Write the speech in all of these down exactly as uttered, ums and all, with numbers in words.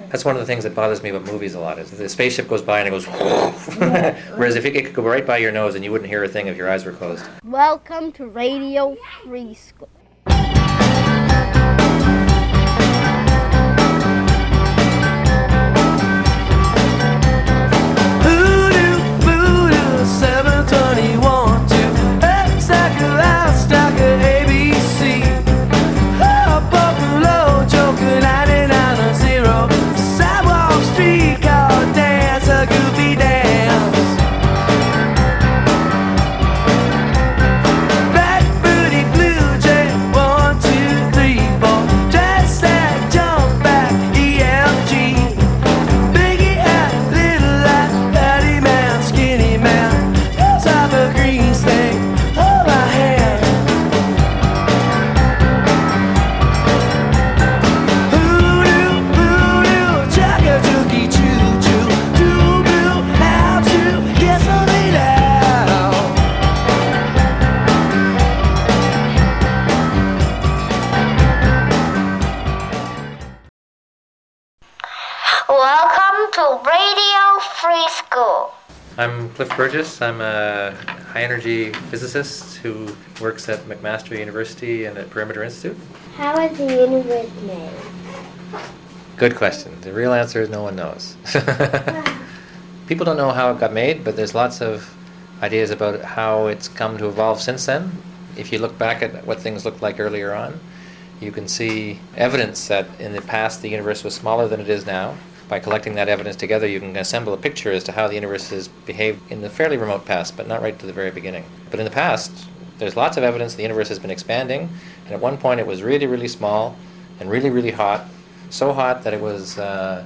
That's one of the things that bothers me about movies a lot, is the spaceship goes by and it goes whereas if it could go right by your nose and you wouldn't hear a thing if your eyes were closed. Welcome to Radio Free School. Welcome to Radio Free School. I'm Cliff Burgess. I'm a high-energy physicist who works at McMaster University and at Perimeter Institute. How was the universe made? Good question. The real answer is no one knows. People don't know how it got made, but there's lots of ideas about how it's come to evolve since then. If you look back at what things looked like earlier on, you can see evidence that in the past the universe was smaller than it is now. By collecting that evidence together, you can assemble a picture as to how the universe has behaved in the fairly remote past, but not right to the very beginning. But in the past, there's lots of evidence the universe has been expanding, and at one point it was really, really small and really, really hot, so hot that it was uh,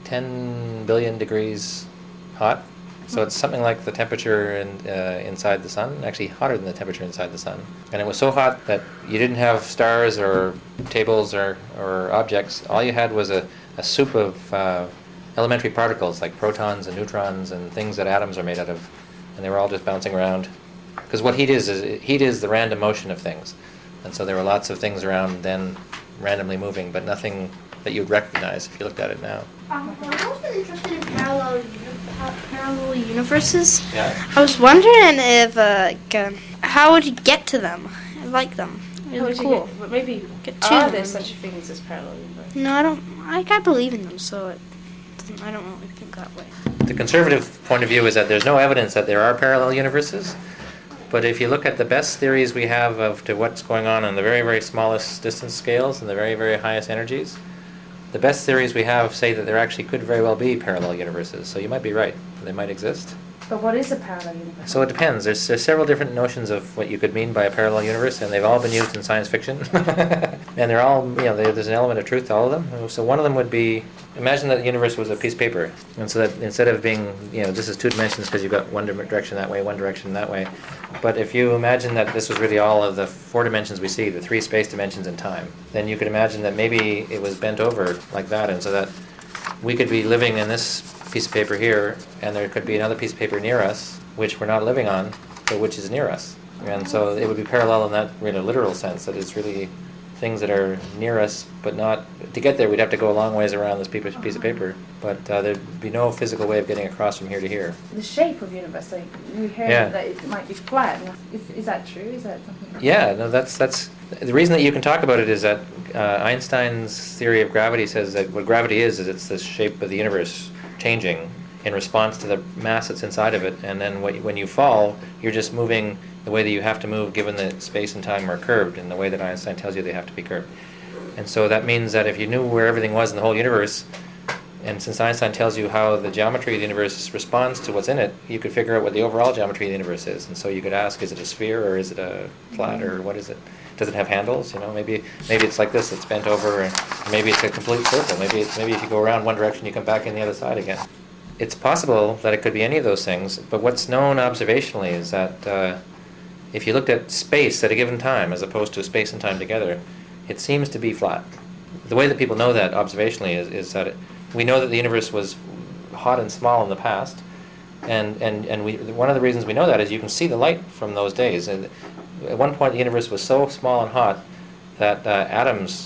ten billion degrees hot. So it's something like the temperature in, uh, inside the sun, actually hotter than the temperature inside the sun. And it was so hot that you didn't have stars or tables or, or objects. All you had was a, a soup of uh, elementary particles like protons and neutrons and things that atoms are made out of. And they were all just bouncing around. Because what heat is, is heat is the random motion of things. And so there were lots of things around then randomly moving, but nothing that you'd recognize if you looked at it now. Um, I'm also interested in parallel, parallel universes. Yeah. I was wondering if, uh, like, uh, how would you get to them? I like them. They're How would you cool. get- but maybe Get to are them. there such things as parallel universes? No, I don't. I, I believe in them, so it doesn't, I don't really think that way. The conservative point of view is that there's no evidence that there are parallel universes. But if you look at the best theories we have of to what's going on in the very, very smallest distance scales and the very, very highest energies, the best theories we have say that there actually could very well be parallel universes. So you might be right. They might exist. But what is a parallel universe? So it depends. There's, there's several different notions of what you could mean by a parallel universe, and they've all been used in science fiction. And they're all, you know, there's an element of truth to all of them. So one of them would be, imagine that the universe was a piece of paper. And so that instead of being, you know, this is two dimensions because you've got one direction that way, one direction that way. But if you imagine that this was really all of the four dimensions we see, the three space dimensions in time, then you could imagine that maybe it was bent over like that, and so that we could be living in this piece of paper here, and there could be another piece of paper near us, which we're not living on, but which is near us. And so it would be parallel in that really literal sense, that it's really things that are near us, but not, to get there we'd have to go a long ways around this piece of paper, but uh, there'd be no physical way of getting across from here to here. The shape of universe, like you hear Yeah. that it might be flat. Is, is that true? Is that something? Yeah, no, that's that's the reason that you can talk about it is that uh, Einstein's theory of gravity says that what gravity is is it's the shape of the universe changing in response to the mass that's inside of it, and then what, when you fall, you're just moving the way that you have to move given that space and time are curved in the way that Einstein tells you they have to be curved. And so that means that if you knew where everything was in the whole universe, and since Einstein tells you how the geometry of the universe responds to what's in it, you could figure out what the overall geometry of the universe is. And so you could ask, is it a sphere or is it a flat or what is it? Does it have handles? You know, maybe maybe it's like this, it's bent over, and maybe it's a complete circle. Maybe it's, maybe if you go around one direction, you come back in the other side again. It's possible that it could be any of those things, but what's known observationally is that uh, if you looked at space at a given time as opposed to space and time together, it seems to be flat. The way that people know that observationally is, is that it, we know that the universe was hot and small in the past, and, and, and we, one of the reasons we know that is you can see the light from those days. And at one point the universe was so small and hot that uh, atoms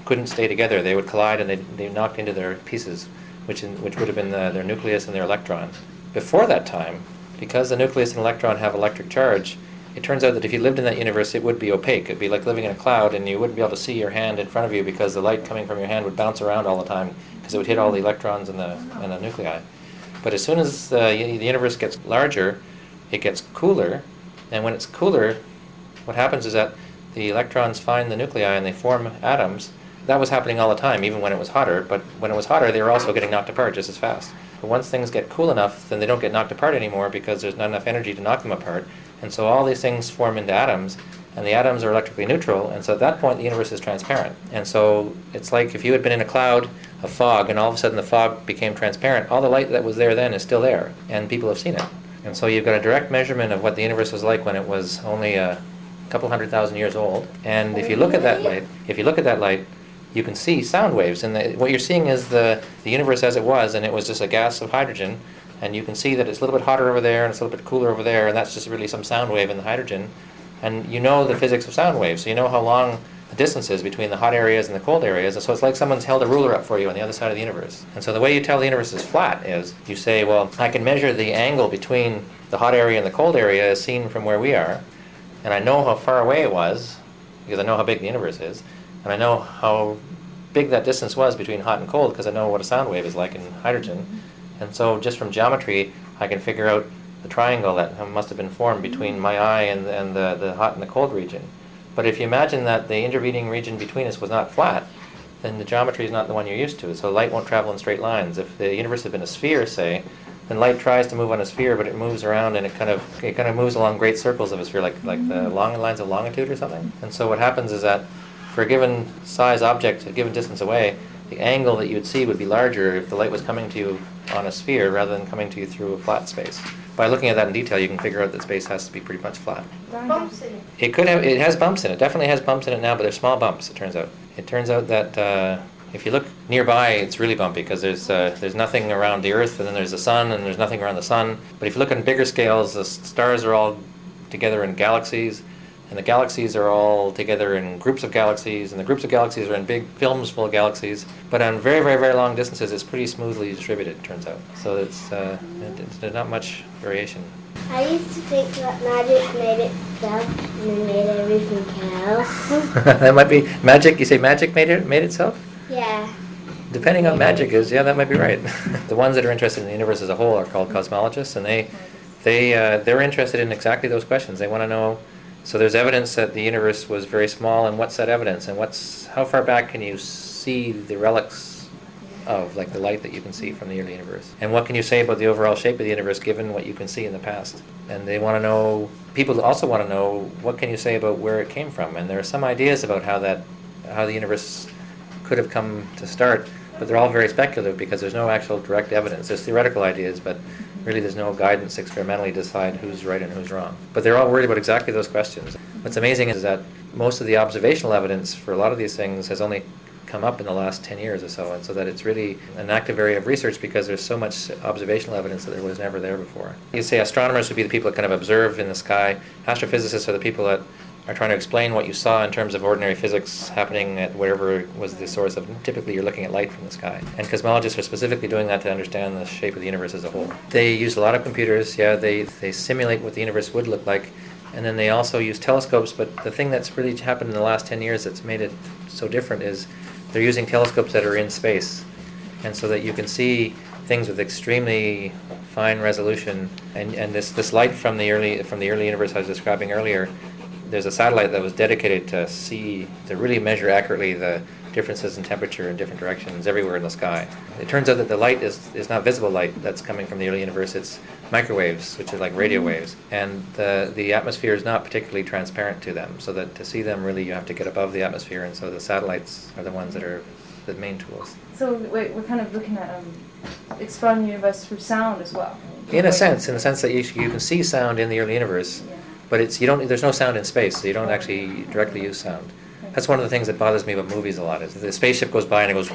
couldn't stay together. They would collide and they they knocked into their pieces, which in, which would have been the, their nucleus and their electron. Before that time, because the nucleus and electron have electric charge, it turns out that if you lived in that universe, it would be opaque. It'd be like living in a cloud, and you wouldn't be able to see your hand in front of you because the light coming from your hand would bounce around all the time because it would hit all the electrons and the and the nuclei. But as soon as the, the universe gets larger, it gets cooler, and when it's cooler, what happens is that the electrons find the nuclei and they form atoms. That was happening all the time, even when it was hotter, but when it was hotter, they were also getting knocked apart just as fast. But once things get cool enough, then they don't get knocked apart anymore because there's not enough energy to knock them apart, and so all these things form into atoms, and the atoms are electrically neutral, and so at that point the universe is transparent. And so it's like if you had been in a cloud of fog, and all of a sudden the fog became transparent, all the light that was there then is still there, and people have seen it. And so you've got a direct measurement of what the universe was like when it was only a couple hundred thousand years old. And if you look at that light, if you look at that light, you can see sound waves, and the, what you're seeing is the, the universe as it was, and it was just a gas of hydrogen, and you can see that it's a little bit hotter over there and it's a little bit cooler over there, and that's just really some sound wave in the hydrogen. And you know the physics of sound waves, so you know how long the distance is between the hot areas and the cold areas, and so it's like someone's held a ruler up for you on the other side of the universe. And so the way you tell the universe is flat is you say, well, I can measure the angle between the hot area and the cold area as seen from where we are, and I know how far away it was, because I know how big the universe is, and I know how big that distance was between hot and cold because I know what a sound wave is like in hydrogen. And so just from geometry, I can figure out the triangle that must have been formed between my eye and, and the, the hot and the cold region. But if you imagine that the intervening region between us was not flat, then the geometry is not the one you're used to. So light won't travel in straight lines. If the universe had been a sphere, say, then light tries to move on a sphere, but it moves around and it kind of it kind of moves along great circles of a sphere, like like the long lines of longitude or something. And so what happens is that for a given size object, a given distance away, the angle that you would see would be larger if the light was coming to you on a sphere rather than coming to you through a flat space. By looking at that in detail, you can figure out that space has to be pretty much flat. Bumps in it. It could have, it has bumps in it. Definitely has bumps in it now, but they're small bumps. It turns out. It turns out that uh, if you look nearby, it's really bumpy because there's uh, there's nothing around the Earth, and then there's the sun, and there's nothing around the sun. But if you look on bigger scales, the stars are all together in galaxies. And the galaxies are all together in groups of galaxies, and the groups of galaxies are in big films full of galaxies. But on very, very, very long distances, it's pretty smoothly distributed, it turns out. So it's, uh, it's, there's not much variation. I used to think that magic made itself and it made everything else. That might be magic. You say magic made it made itself? Yeah. Depending on what magic is, yeah, that might be right. The ones that are interested in the universe as a whole are called cosmologists, and they, they, uh, they're interested in exactly those questions. They want to know. So there's evidence that the universe was very small, and what's that evidence? And what's how far back can you see the relics of, like the light that you can see from the early universe? And what can you say about the overall shape of the universe given what you can see in the past? And they want to know, people also want to know, what can you say about where it came from? And there are some ideas about how that, how the universe could have come to start, but they're all very speculative because there's no actual direct evidence. There's theoretical ideas, but really there's no guidance experimentally to decide who's right and who's wrong. But they're all worried about exactly those questions. What's amazing is that most of the observational evidence for a lot of these things has only come up in the last ten years or so, and so that it's really an active area of research because there's so much observational evidence that there was never there before. You say astronomers would be the people that kind of observe in the sky. Astrophysicists are the people that are trying to explain what you saw in terms of ordinary physics happening at wherever was the source of, typically you're looking at light from the sky. And cosmologists are specifically doing that to understand the shape of the universe as a whole. They use a lot of computers, yeah, they, they simulate what the universe would look like, and then they also use telescopes, but the thing that's really happened in the last ten years that's made it so different is they're using telescopes that are in space, and so that you can see things with extremely fine resolution, and, and this, this light from the early from the early universe I was describing earlier, there's a satellite that was dedicated to see, to really measure accurately the differences in temperature in different directions everywhere in the sky. It turns out that the light is, is not visible light that's coming from the early universe, it's microwaves, which are like radio waves. And the, the atmosphere is not particularly transparent to them, so that to see them really you have to get above the atmosphere, and so the satellites are the ones that are the main tools. So we're, we're kind of looking at um, exploring the universe through sound as well. In a sense, in the sense that you, you can see sound in the early universe, Yeah. but it's you don't. There's no sound in space, so you don't actually directly use sound. That's one of the things that bothers me about movies a lot. Is the spaceship goes by and it goes,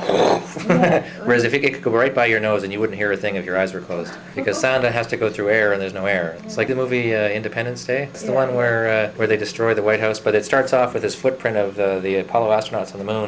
whereas if it, it could go right by your nose and you wouldn't hear a thing if your eyes were closed, because sound has to go through air and there's no air. It's like the movie uh, Independence Day. It's the one where uh, where they destroy the White House, but it starts off with this footprint of uh, the Apollo astronauts on the moon,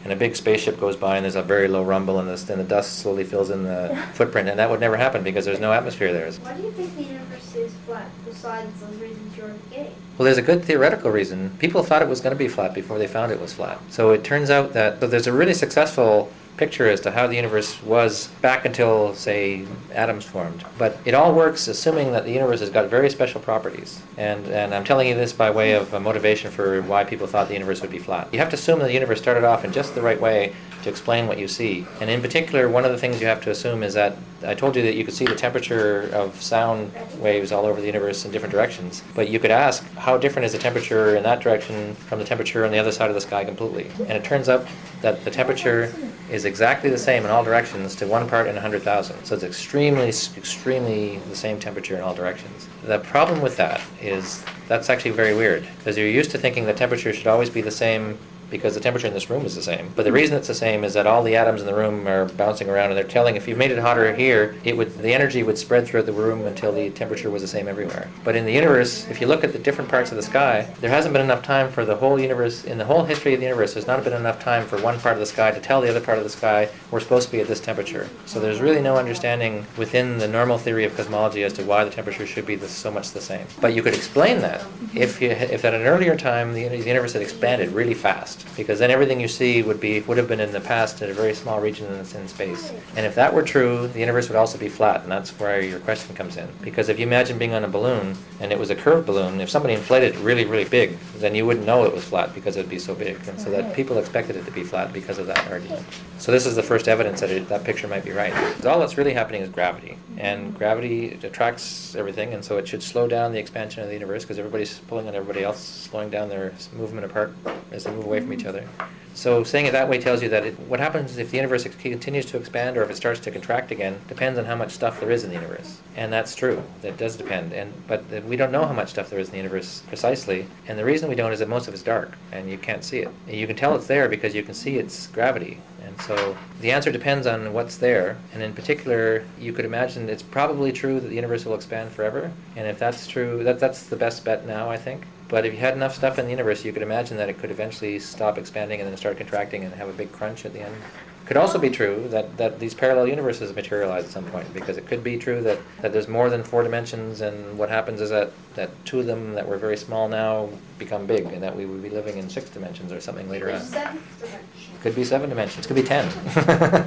and a big spaceship goes by and there's a very low rumble and the, and the dust slowly fills in the footprint, and that would never happen because there's no atmosphere there. Why do you think the universe is flat, besides those reasons you were getting? Well, there's a good theoretical reason. People thought it was going to be flat before they found it was flat. So it turns out that so there's a really successful picture as to how the universe was back until, say, atoms formed. But it all works assuming that the universe has got very special properties. And, and I'm telling you this by way of a motivation for why people thought the universe would be flat. You have to assume that the universe started off in just the right way to explain what you see. And in particular, one of the things you have to assume is that I told you that you could see the temperature of sound waves all over the universe in different directions. But you could ask, how different is the temperature in that direction from the temperature on the other side of the sky completely? And it turns out that the temperature is exactly the same in all directions to one part in one hundred thousand. So it's extremely, extremely the same temperature in all directions. The problem with that is that's actually very weird, because you're used to thinking the temperature should always be the same because the temperature in this room is the same. But the reason it's the same is that all the atoms in the room are bouncing around, and they're telling if you made it hotter here, it would the energy would spread throughout the room until the temperature was the same everywhere. But in the universe, if you look at the different parts of the sky, there hasn't been enough time for the whole universe, in the whole history of the universe, there's not been enough time for one part of the sky to tell the other part of the sky we're supposed to be at this temperature. So there's really no understanding within the normal theory of cosmology as to why the temperature should be this, so much the same. But you could explain that if you, if at an earlier time the, the universe had expanded really fast, because then everything you see would be would have been in the past in a very small region in, in space. And if that were true, the universe would also be flat, and that's where your question comes in. Because if you imagine being on a balloon, and it was a curved balloon, if somebody inflated it really, really big, then you wouldn't know it was flat because it would be so big. And so that people expected it to be flat because of that argument. So this is the first evidence that it, that picture might be right. All that's really happening is gravity. And gravity attracts everything, and so it should slow down the expansion of the universe because everybody's pulling on everybody else, slowing down their movement apart as they move away from each other. So saying it that way tells you that it, what happens if the universe ex- continues to expand or if it starts to contract again depends on how much stuff there is in the universe. And that's true. That does depend. And But we don't know how much stuff there is in the universe precisely. And the reason we don't is that most of it's dark and you can't see it. And you can tell it's there because you can see its gravity. And so the answer depends on what's there. And in particular, you could imagine it's probably true that the universe will expand forever. And if that's true, that that's the best bet now, I think. But if you had enough stuff in the universe, you could imagine that it could eventually stop expanding and then start contracting and have a big crunch at the end. It could also be true that, that these parallel universes materialize at some point, because it could be true that, that there's more than four dimensions, and what happens is that, that two of them that were very small now become big, and that we would be living in six dimensions or something later on. Seventh dimension. Could be seven dimensions. Could be ten.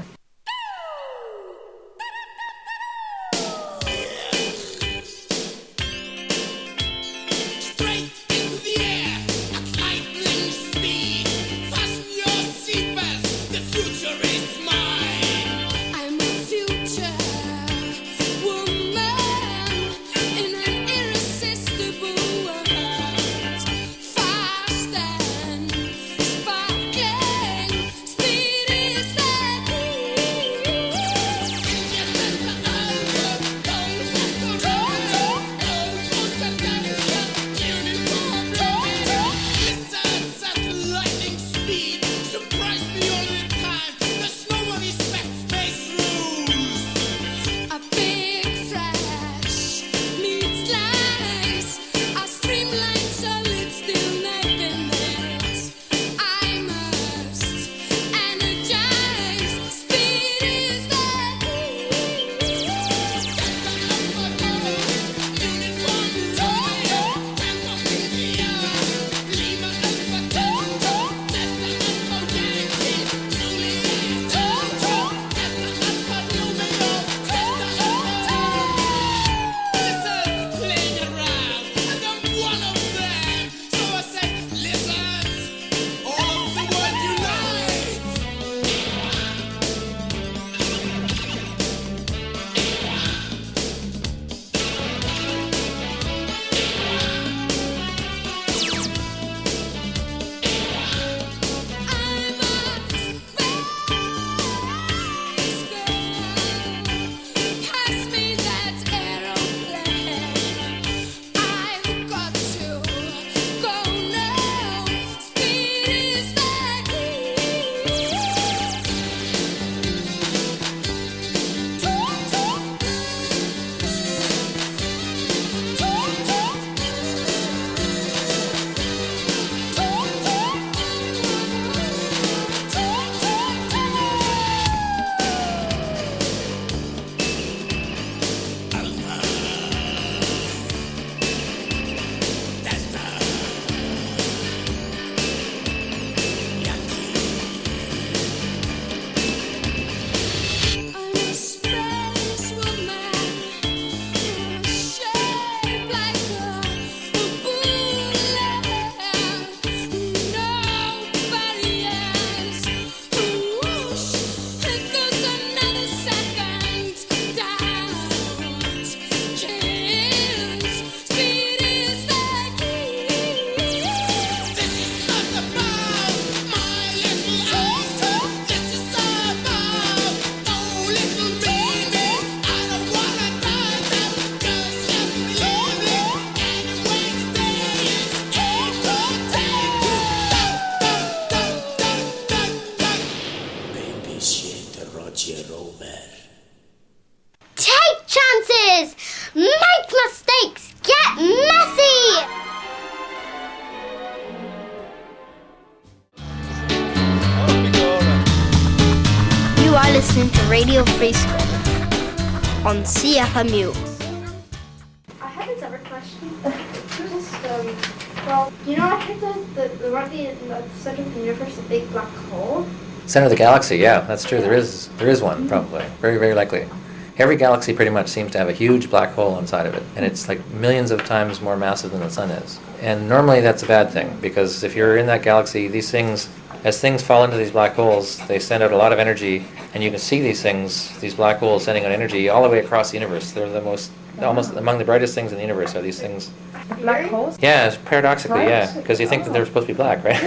Make mistakes! Get messy! You are listening to Radio Free School on C F M U. I have a separate question. Just, um, well, you know, I heard that the, there might be in the center of the universe a big black hole. Center of the galaxy, yeah, that's true. There is there is one, probably. Very, very likely. Every galaxy pretty much seems to have a huge black hole inside of it, and it's like millions of times more massive than the sun is. And normally that's a bad thing, because if you're in that galaxy, these things, as things fall into these black holes, they send out a lot of energy, and you can see these things, these black holes sending out energy all the way across the universe. They're the most, almost among the brightest things in the universe are these things. Black holes? Yeah, it's paradoxically, Right? yeah, because you think that they're supposed to be black, right?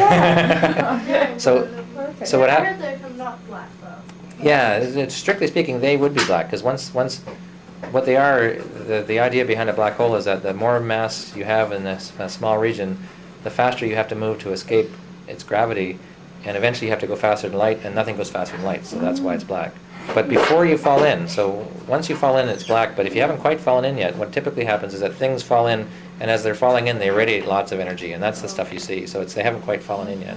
Yeah. So, so what I happens? heard they're not black though. Yeah, it's- it's- strictly speaking, they would be black, because once, once, what they are, the, the idea behind a black hole is that the more mass you have in this a small region, the faster you have to move to escape its gravity, and eventually you have to go faster than light, and nothing goes faster than light, so that's why it's black. But before you fall in, so once you fall in, it's black, but if you haven't quite fallen in yet, what typically happens is that things fall in, and as they're falling in, they radiate lots of energy, and that's the stuff you see, so it's they haven't quite fallen in yet.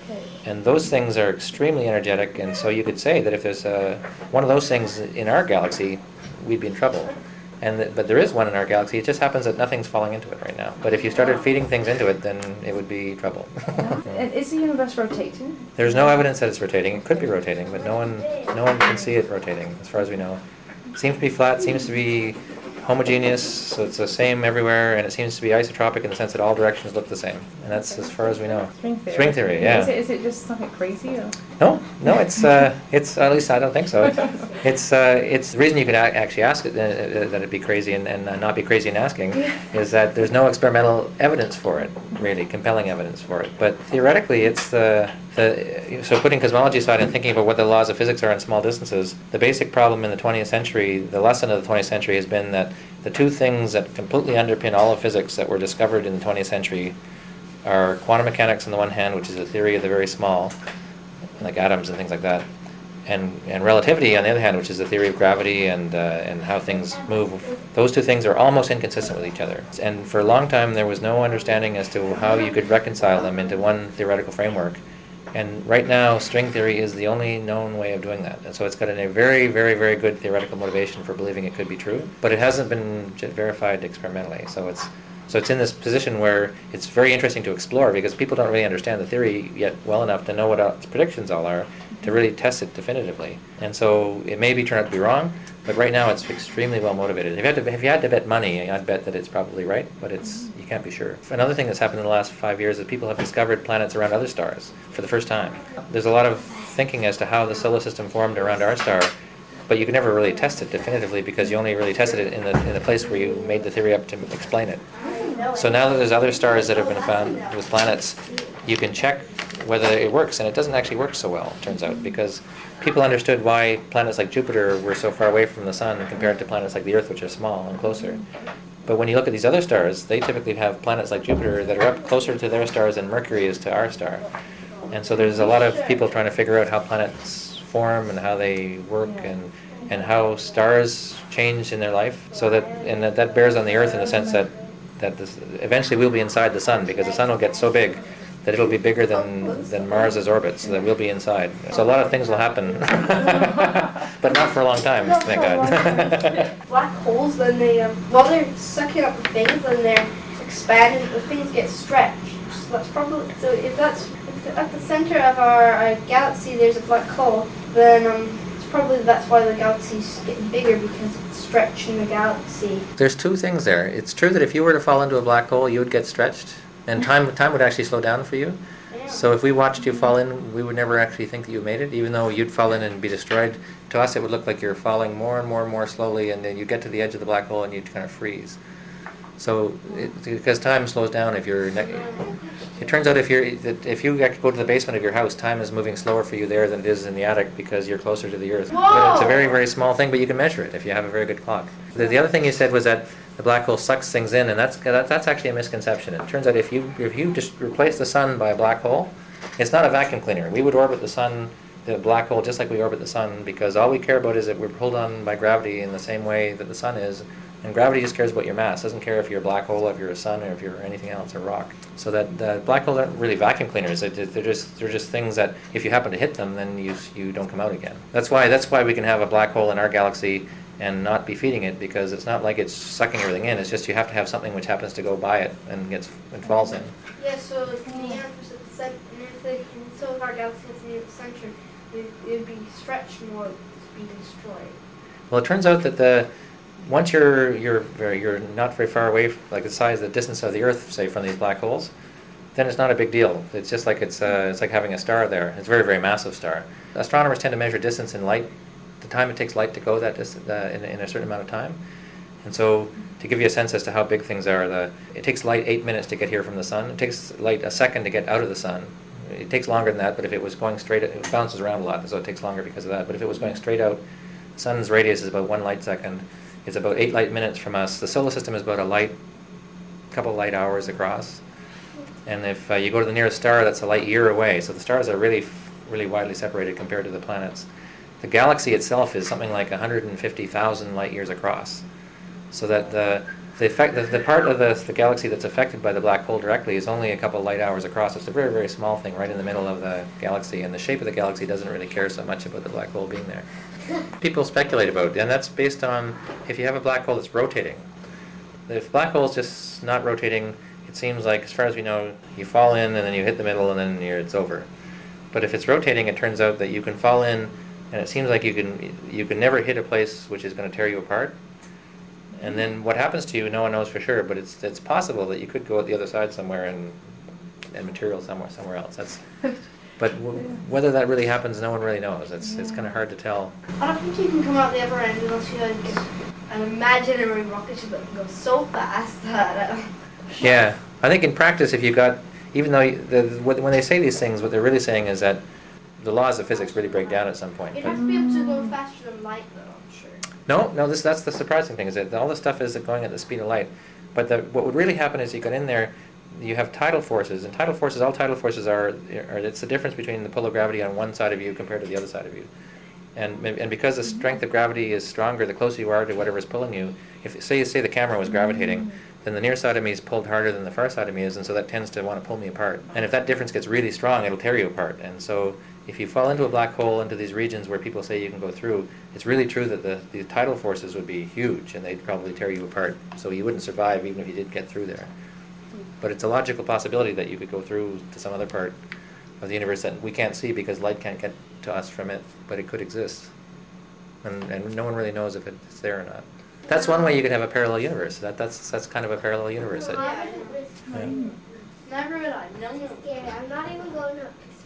And those things are extremely energetic, and so you could say that if there's a, one of those things in our galaxy, we'd be in trouble. And th- but there is one in our galaxy. It just happens that nothing's falling into it right now. But if you started feeding things into it, then it would be trouble. And is the universe rotating? There's no evidence that it's rotating. It could be rotating, but no one, no one can see it rotating, as far as we know. It seems to be flat. Seems to be homogeneous, so it's the same everywhere, and it seems to be isotropic in the sense that all directions look the same. And that's as far as we know. String theory. String theory, yeah. Is it, is it just something crazy? Or? No, no, it's uh, it's at least I don't think so. It's uh, it's the reason you could a- actually ask it uh, uh, that it'd be crazy and, and uh, not be crazy in asking is that there's no experimental evidence for it, really compelling evidence for it. But theoretically, it's the the so putting cosmology aside and thinking about what the laws of physics are in small distances. The basic problem in the twentieth century, the lesson of the twentieth century, has been that the two things that completely underpin all of physics that were discovered in the twentieth century are quantum mechanics on the one hand, which is the theory of the very small, like atoms and things like that, and and relativity on the other hand, which is the theory of gravity and uh, and how things move. Those two things are almost inconsistent with each other. And for a long time, there was no understanding as to how you could reconcile them into one theoretical framework. And right now, string theory is the only known way of doing that. And so it's got a very, very, very good theoretical motivation for believing it could be true, but it hasn't been j- verified experimentally. So it's so it's in this position where it's very interesting to explore because people don't really understand the theory yet well enough to know what its predictions all are to really test it definitively. And so it may be turned out to be wrong, but right now it's extremely well motivated. If you had to, if you had to bet money, I'd bet that it's probably right, but it's you can't be sure. Another thing that's happened in the last five years is people have discovered planets around other stars for the first time. There's a lot of thinking as to how the solar system formed around our star, but you could never really test it definitively because you only really tested it in the in the place where you made the theory up to explain it. So now that there's other stars that have been found with planets, you can check whether it works, and it doesn't actually work so well, it turns out, because people understood why planets like Jupiter were so far away from the sun compared to planets like the Earth, which are small and closer. But when you look at these other stars, they typically have planets like Jupiter that are up closer to their stars than Mercury is to our star. And so there's a lot of people trying to figure out how planets form and how they work and and how stars change in their life. So that and that, that bears on the Earth in the sense that that this, eventually we'll be inside the sun because the sun will get so big that it'll be bigger than than Mars's orbit, so that we'll be inside. So a lot of things will happen, but not for a long time, thank God. Black holes, then they, um, while they're sucking up the things, then they're expanding, the things get stretched. So that's probably, so if that's, if the, at the center of our, our galaxy there's a black hole, then um, it's probably that's why the galaxy's getting bigger, because it's stretching the galaxy. There's two things there. It's true that if you were to fall into a black hole, you would get stretched, and time time would actually slow down for you. So if we watched you fall in, we would never actually think that you made it, even though you'd fall in and be destroyed. To us, it would look like you're falling more and more and more slowly, and then you get to the edge of the black hole and you'd kind of freeze. So, it, because time slows down if you're... Ne- it turns out if you're if you go to the basement of your house, time is moving slower for you there than it is in the attic because you're closer to the Earth. But it's a very, very small thing, but you can measure it if you have a very good clock. The, the other thing you said was that the black hole sucks things in, and that's that, that's actually a misconception. It turns out if you if you just replace the sun by a black hole, it's not a vacuum cleaner. We would orbit the sun, the black hole, just like we orbit the sun, because all we care about is that we're pulled on by gravity in the same way that the sun is, And gravity just cares about your mass. It doesn't care if you're a black hole, if you're a sun, or if you're anything else, a rock. So that the black holes aren't really vacuum cleaners. They're just they're just things that if you happen to hit them, then you you don't come out again. That's why that's why we can have a black hole in our galaxy and not be feeding it, because it's not like it's sucking everything in. It's just you have to have something which happens to go by it and gets and falls in. Yeah. So if the universe at the center, and if the so if our galaxy is near the center, it would be stretched more to be destroyed. Well, it turns out that the once you're you're very, you're not very far away, like the size, the distance of the Earth, say, from these black holes, then it's not a big deal. It's just like it's uh, it's like having a star there. It's a very very massive star. Astronomers tend to measure distance in light, the time it takes light to go that distance uh, in, in a certain amount of time. And so, to give you a sense as to how big things are, the it takes light eight minutes to get here from the sun. It takes light a second to get out of the sun. It takes longer than that, but if it was going straight, it bounces around a lot, so it takes longer because of that. But if it was going straight out, the sun's radius is about one light second. It's about eight light minutes from us. The solar system is about a light, couple light hours across. And if uh, you go to the nearest star, that's a light year away. So the stars are really, really widely separated compared to the planets. The galaxy itself is something like one hundred fifty thousand light years across. So that the the, effect, the, the part of the, the galaxy that's affected by the black hole directly is only a couple light hours across. It's a very, very small thing right in the middle of the galaxy. And the shape of the galaxy doesn't really care so much about the black hole being there. People speculate about, and that's based on if you have a black hole that's rotating. If black hole is just not rotating, it seems like, as far as we know, you fall in and then you hit the middle and then you're, it's over. But if it's rotating, it turns out that you can fall in, and it seems like you can you can never hit a place which is going to tear you apart. And then what happens to you, no one knows for sure, but it's it's possible that you could go out the other side somewhere and and material somewhere somewhere else. That's But w- whether that really happens, no one really knows. It's it's kind of hard to tell. I don't think you can come out the other end unless you like an imaginary rocket ship that can go so fast that. Uh, Yeah, I think in practice, if you got, even though you, the, when they say these things, what they're really saying is that the laws of physics really break down at some point. You'd But have to be able to go faster than light, though, I'm sure. no, no, this that's the surprising thing is that all this stuff is going at the speed of light. But the, what would really happen is you got in there, you have tidal forces, and tidal forces, all tidal forces are, are it's the difference between the pull of gravity on one side of you compared to the other side of you. And and because the strength of gravity is stronger, the closer you are to whatever's pulling you, if say say the camera was gravitating, then the near side of me is pulled harder than the far side of me is, and so that tends to want to pull me apart. And if that difference gets really strong, it'll tear you apart. And so if you fall into a black hole, into these regions where people say you can go through, it's really true that the, the tidal forces would be huge, and they'd probably tear you apart. So you wouldn't survive even if you did get through there. But it's a logical possibility that you could go through to some other part of the universe that we can't see because light can't get to us from it, but it could exist. And, and no one really knows if it's there or not. That's one way you could have a parallel universe. That that's that's kind of a parallel universe. That, Yeah, I didn't risk yeah. Never would I. No, no. Scared. I'm not even going up to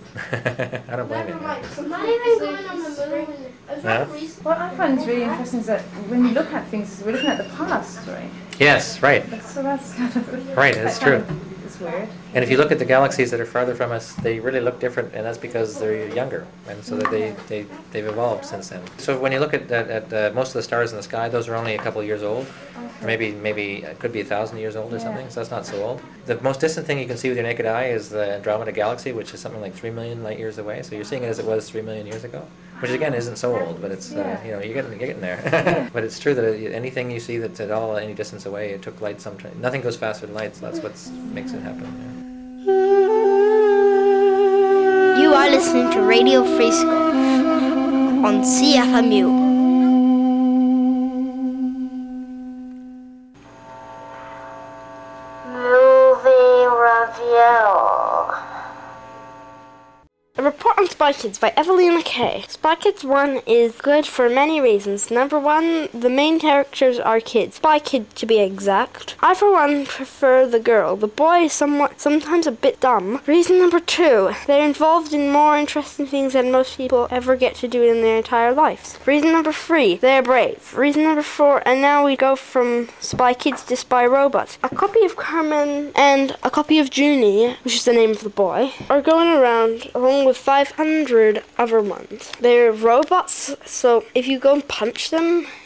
space. I don't blame Never you. mind. I'm not even going on the moon. I was Yeah. not recent. What I find is really interesting is that when you look at things, we're looking at the past, right? Yes, right. So that's kind of Right, it's that kind true. of- It's weird. And if you look at the galaxies that are farther from us, they really look different, and that's because they're younger, and so that they, they, they've evolved since then. So when you look at, at, at uh, most of the stars in the sky, those are only a couple of years old. Or maybe, maybe it could be a thousand years old or Yeah. something, so that's not so old. The most distant thing you can see with your naked eye is the Andromeda Galaxy, which is something like three million light years away. So you're seeing it as it was three million years ago, which again isn't so old, but it's, uh, Yeah. you know, you're getting, you're getting there. But it's true that uh, anything you see that's at all any distance away, it took light sometime. Nothing goes faster than light, so that's what makes it happen. Yeah. You are listening to Radio Free School on C F M U. Movie review. A report on Spy Kids by Evelina Kay. Spy Kids one is good for many reasons. Number one, the main characters are kids. Spy Kid, to be exact. I, for one, prefer the girl. The boy is somewhat, sometimes a bit dumb. Reason number two, they're involved in more interesting things than most people ever get to do in their entire lives. Reason number three, they're brave. Reason number four, and now we go from Spy Kids to Spy Robots. A copy of Carmen and a copy of Junie, which is the name of the boy, are going around along with five hundred other ones. They're robots, so if you go and punch them,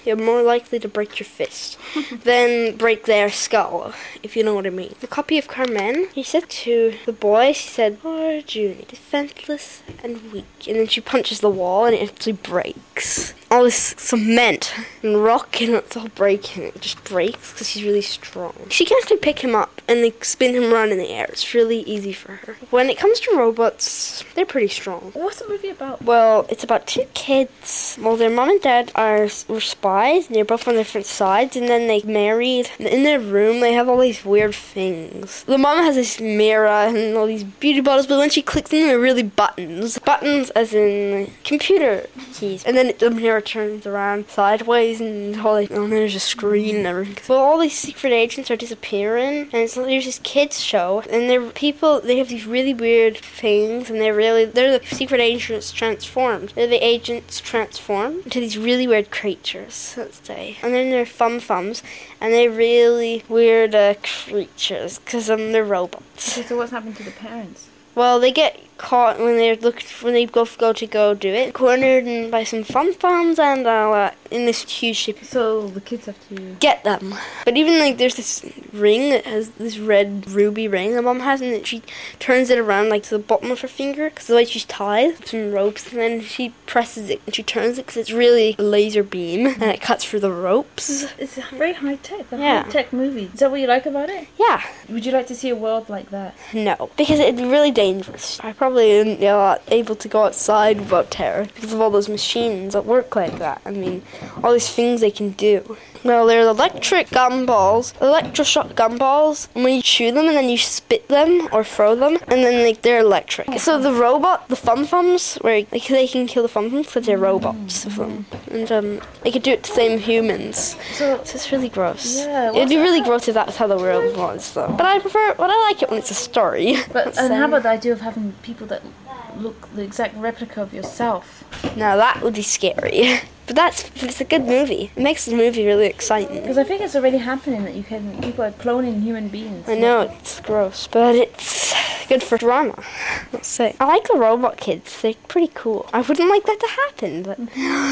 you're more likely to break your fist than break their skull, if you know what I mean. The copy of Carmen, he said to the boy, she said, "Oh, Junie, defenseless and weak." And then she punches the wall and it actually breaks. All this cement and rock and it's all breaking. It just breaks because she's really strong. She can actually pick him up and like spin him around in the air. It's really easy for her. When it comes to robots, they're pretty strong. What's the movie about? Well, it's about two kids. Well, their mom and dad are were spies. And they're both on different sides, and then they married. And in their room, they have all these weird things. The mom has this mirror and all these beauty bottles, but when she clicks them, they're really buttons. Buttons as in computer keys. And then the mirror turns around sideways, and all like, oh, there's a screen and everything. So all these secret agents are disappearing, and so there's this kids show, and they're people. They have these really weird things, and they're really they're the secret agents transformed. They're the agents transformed into these really weird creatures, let's say. And then they're fum fums, and they're really weird uh, creatures because um, they're robots. Okay, so what's happened to the parents? Well, they get caught when they're looking when they go go to go do it, cornered and by some fun fums and uh, in this huge ship. So the kids have to get them. But even like there's this ring that has this red ruby ring the mom has, and she turns it around like to the bottom of her finger because the way she's tied with some ropes, and then she presses it and she turns it because it's really a laser beam and it cuts through the ropes. It's very high tech. A Yeah. high tech movie. Is that what you like about it? Yeah. Would you like to see a world like that? No, because it'd be really dangerous. I probably wouldn't be uh, able to go outside without terror because of all those machines that work like that. I mean, all these things they can do. Well, they're electric gumballs, electroshock gumballs, and when you chew them and then you spit them or throw them, and then like they're electric. So the robot, the fum fums, where like they can kill the fum fums because they're robots of them, and um, they could do it to same humans. So, So it's really gross. Yeah, It'd be what's really that? gross if that's how the world was, though. But I prefer, but I like it when it's a story. But Let's and say. how about the idea of having people that look the exact replica of yourself? Now that would be scary. But that's it's a good movie. It makes the movie really exciting. Because I think it's already happening that you can people are cloning human beings. I know it's gross, but it's good for drama. Let's say I like the robot kids. They're pretty cool. I wouldn't like that to happen, but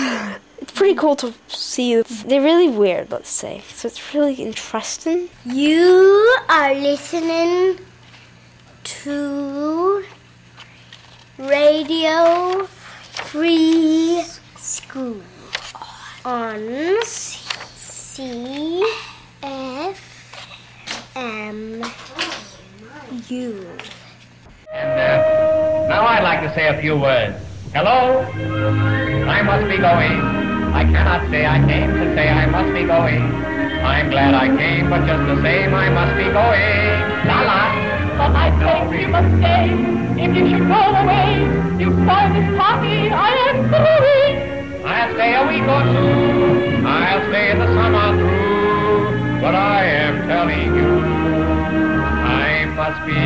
it's pretty cool to see. They're really weird. Let's say so. It's really interesting. You are listening to Radio Free School on C F M U. And uh, now I'd like to say a few words. Hello? I must be going. I cannot say I came to say I must be going. I'm glad I came, but just the same I must be going. La la. But I think you must stay. If you should go away, you spoil this party. I am through. I'll stay a week or two. I'll stay the summer through. But I am telling you, I must be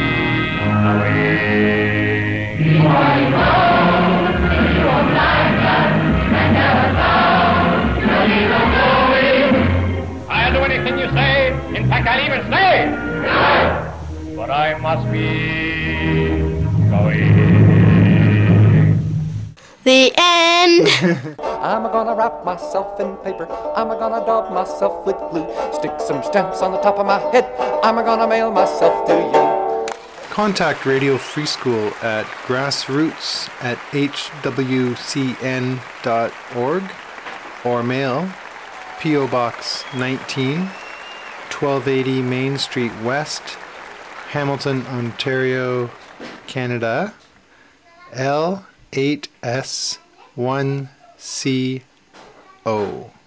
away. I know you won't like us and never found you'll even going. I'll do anything you say. In fact, I'll even stay. No. But I must be going. The end. I'm gonna wrap myself in paper. I'm gonna daub myself with glue. Stick some stamps on the top of my head. I'm gonna mail myself to you. Contact Radio Free School at grassroots at h w c n dot org or mail P O Box nineteen, twelve eighty Main Street West, Hamilton, Ontario, Canada, L eight S one C O.